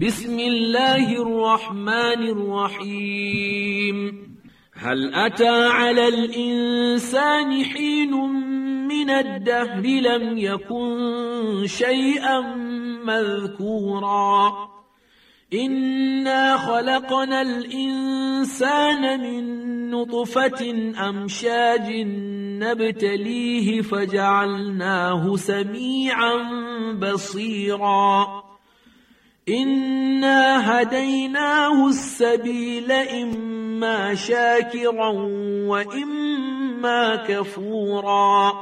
بسم الله الرحمن الرحيم. هل أتى على الإنسان حين من الدهر لم يكن شيئا مذكورا إنا خلقنا الإنسان من نطفة أمشاج نبتليه فجعلناه سميعا بصيرا إنا هديناه السبيل إما شاكرا وإما كفورا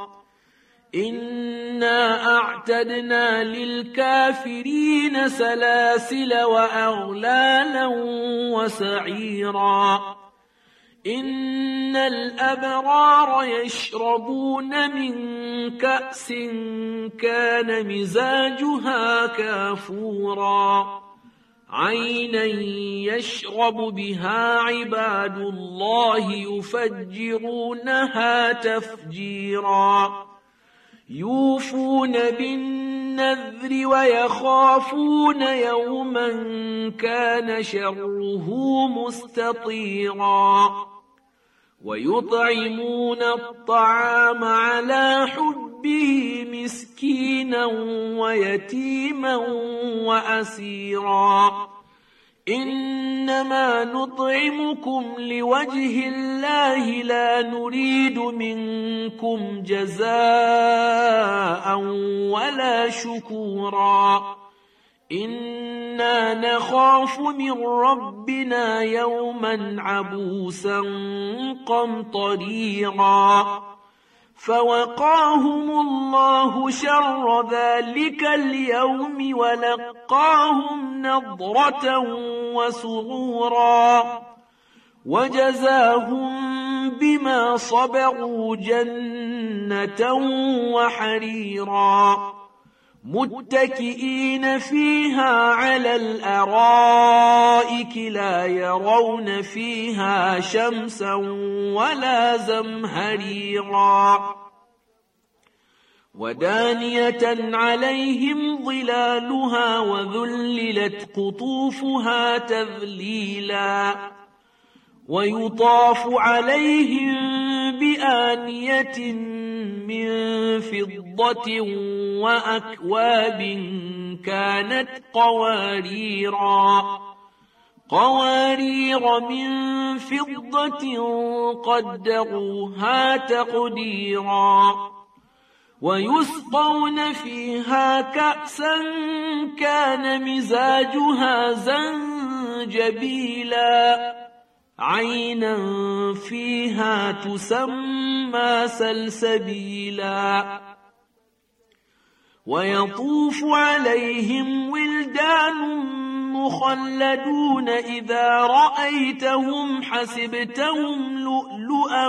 إنا أعتدنا للكافرين سلاسل وأغلالا وسعيرا إن الأبرار يشربون من كأس كان مزاجها كافورا عينا يشرب بها عباد الله يفجرونها تفجيرا يوفون بالنذر ويخافون يوما كان شره مستطيرا ويطعمون الطعام على حبه مسكينا ويتيما وأسيرا إنما نطعمكم لوجه الله لا نريد منكم جزاء ولا شكورا إنا نخاف من ربنا يوما عبوسا قمطريرا فوقاهم الله شر ذلك اليوم ولقاهم نضرة وسرورا وجزاهم بما صبروا جنة وحريرا متكئين فيها على الأرائك لا يرون فيها شمسا ولا زمهريرا ودانية عليهم ظلالها وذللت قطوفها تذليلا ويطاف عليهم بآنية من فضة وأكواب كانت قوارير من فضة قدروها تقديرا ويسقون فيها كأسا كان مزاجها زنجبيلا عينا فيها تسمى سلسبيلا ويطوف عليهم ولدان مخلدون إذا رأيتهم حسبتهم لؤلؤا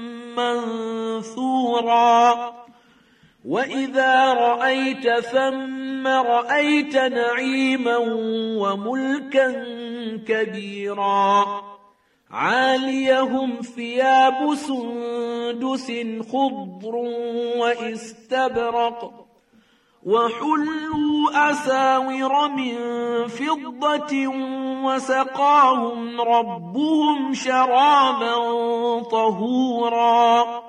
منثورا وإذا رأيت ثم رأيت نعيما وملكا كبيرا عاليهم ثياب سندس خضر واستبرق وحلوا أساور من فضة وسقاهم ربهم شرابا طهورا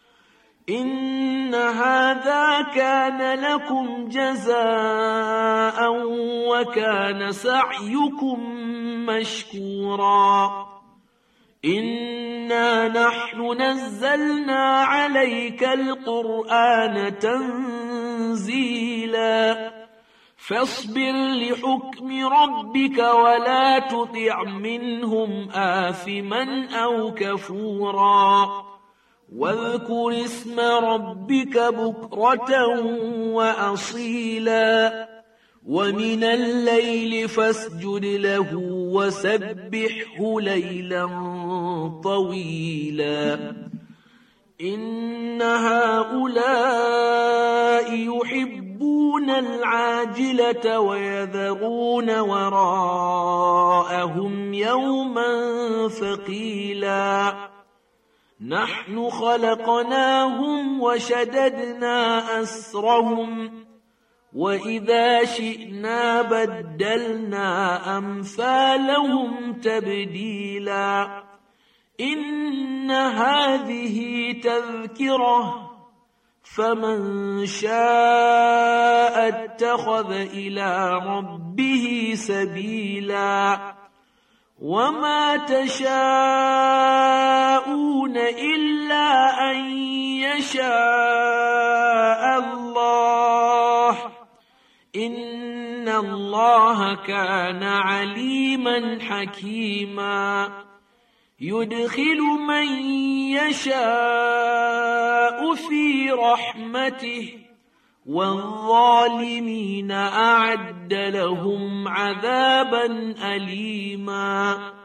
إن هذا كان لكم جزاء وكان سعيكم مشكورا إنا نحن نزلنا عليك القرآن تنزيلا فاصبر لحكم ربك ولا تطع منهم آثما أو كفورا واذكر اسم ربك بكرة وأصيلا ومن الليل فاسجد له وسبحه ليلا طويلا إن هؤلاء يحبون العاجلة ويذرون وراءهم يوما ثقيلا نحن خلقناهم وشددنا أسرهم وإذا شئنا بدلنا أمثالهم تبديلا إن هذه تذكرة فمن شاء اتخذ إلى ربه سبيلا وما تشاءون إلا أن يشاء الله إن الله كان عليما حكيما يدخل من يشاء في رحمته والظالمين أعد لهم عذابا أليما